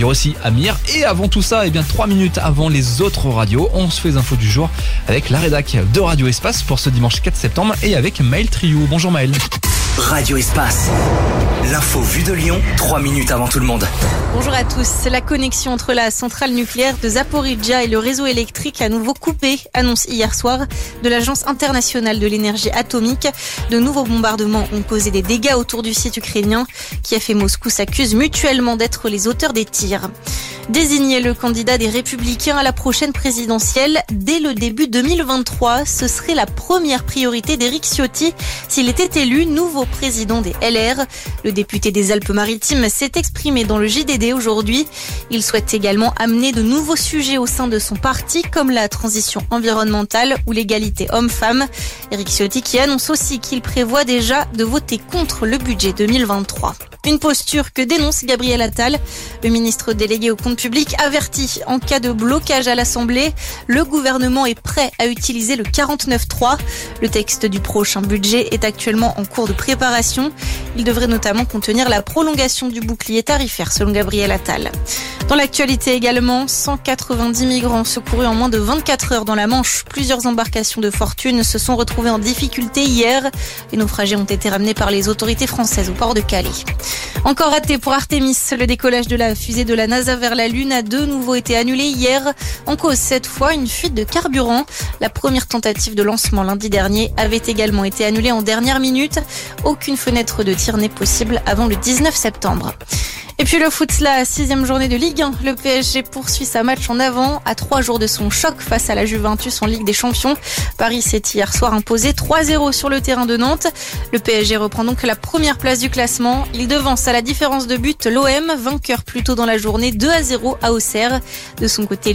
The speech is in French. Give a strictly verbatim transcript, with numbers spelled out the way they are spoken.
y aura aussi Amir. Et avant tout ça, eh bien trois minutes avant les autres radios, on se fait les infos du jour avec la rédac de Radio Espace pour ce dimanche quatre septembre et avec Maël Triou. Bonjour Maël. Radio Espace. L'info vue de Lyon, trois minutes avant tout le monde. Bonjour à tous. La connexion entre la centrale nucléaire de Zaporijia et le réseau électrique à nouveau coupé, annonce hier soir de l'Agence internationale de l'énergie atomique. De nouveaux bombardements ont causé des dégâts autour du site ukrainien. Kiev et Moscou s'accusent mutuellement d'être les auteurs des tirs. Désigner le candidat des Républicains à la prochaine présidentielle dès le début deux mille vingt-trois, ce serait la première priorité d'Éric Ciotti s'il était élu nouveau président des L R. Le député des Alpes-Maritimes s'est exprimé dans le J D D aujourd'hui. Il souhaite également amener de nouveaux sujets au sein de son parti, comme la transition environnementale ou l'égalité homme-femme. Éric Ciotti qui annonce aussi qu'il prévoit déjà de voter contre le budget deux mille vingt-trois. Une posture que dénonce Gabriel Attal. Le ministre délégué au compte public avertit en cas de blocage à l'Assemblée. Le gouvernement est prêt à utiliser le quarante-neuf trois. Le texte du prochain budget est actuellement en cours de préparation. Il devrait notamment contenir la prolongation du bouclier tarifaire selon Gabriel Attal. Dans l'actualité également, cent quatre-vingt-dix migrants secourus en moins de vingt-quatre heures dans la Manche. Plusieurs embarcations de fortune se sont retrouvées en difficulté hier. Les naufragés ont été ramenés par les autorités françaises au port de Calais. Encore raté pour Artemis. Le décollage de la fusée de la NASA vers la Lune a de nouveau été annulé hier. En cause cette fois une fuite de carburant. La première tentative de lancement lundi dernier avait également été annulée en dernière minute. Aucune fenêtre de tir n'est possible avant le dix-neuf septembre. Et puis le foot, la sixième journée de Ligue un. Le P S G poursuit sa match en avant à trois jours de son choc face à la Juventus en Ligue des Champions. Paris s'est hier soir imposé trois zéro sur le terrain de Nantes. Le P S G reprend donc la première place du classement. Il devance à la différence de but l'O M, vainqueur plus tôt dans la journée deux à zéro à Auxerre. De son côté,